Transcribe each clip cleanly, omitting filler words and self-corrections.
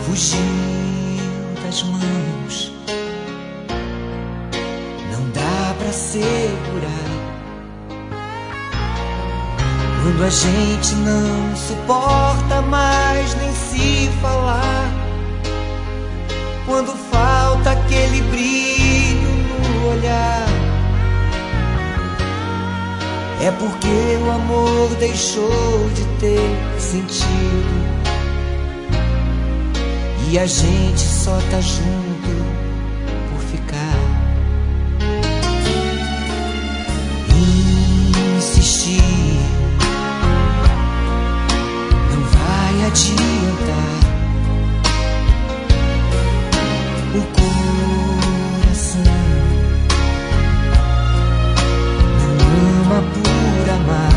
fugiu das mãos. Não dá pra segurar quando a gente não suporta mais nem se falar. Quando falta aquele brilho no olhar, é porque o amor deixou de ter sentido e a gente só tá junto por ficar. Insistir não vai adiantar. O coração não ama por amar.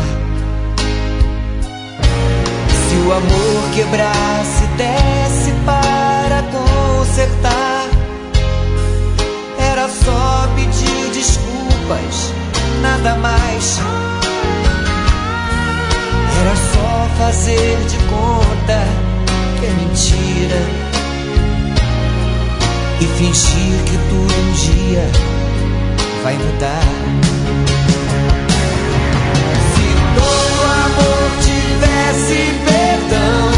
Se o amor quebrasse, desse para consertar, era só pedir desculpas, nada mais. Era só fazer de conta que é mentira e fingir que tudo um dia vai mudar. Se todo amor tivesse perdão,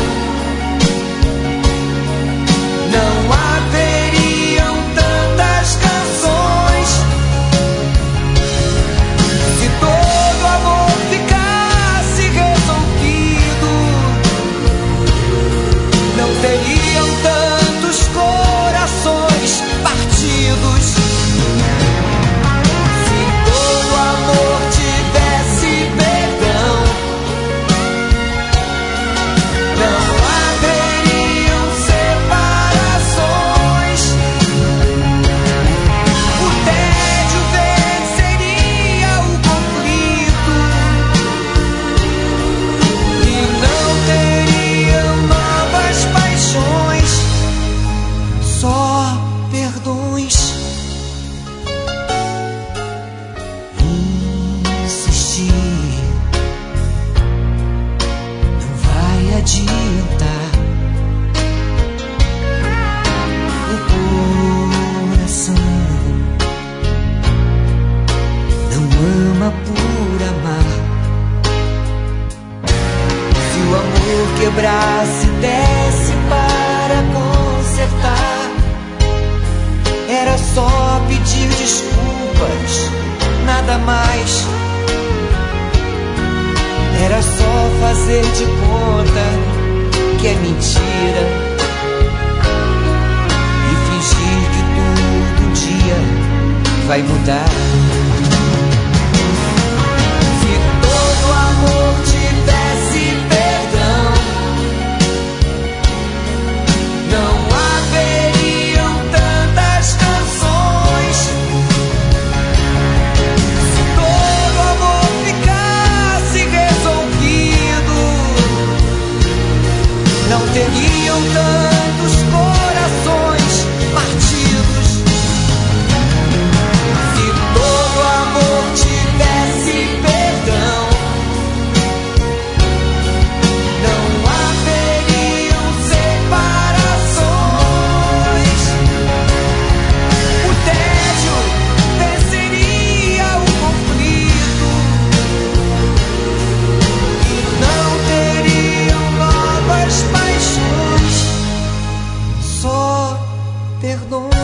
não haveriam tantas canções. Se todo amor ficasse resolvido, não teriam tantos corações partidos. Se todo amor tivesse perdão, não haveriam separações. O tédio venceria o conflito e não teriam novas paixões, só perdões. Insistir não vai adiantar. O coração não ama por amar. Se o amor quebrasse, desse para consertar, era só pedir desculpas, nada mais. Era só fazer de conta que é mentira e fingir que tudo um dia vai mudar. Se todo amor tivesse perdão, não haveriam tantas canções. Se todo amor ficasse resolvido, não teriam tantos corações partidos. Se todo amor tivesse perdão, não haveriam separações. O tédio venceria o conflito e não teriam novas paixões, só perdões.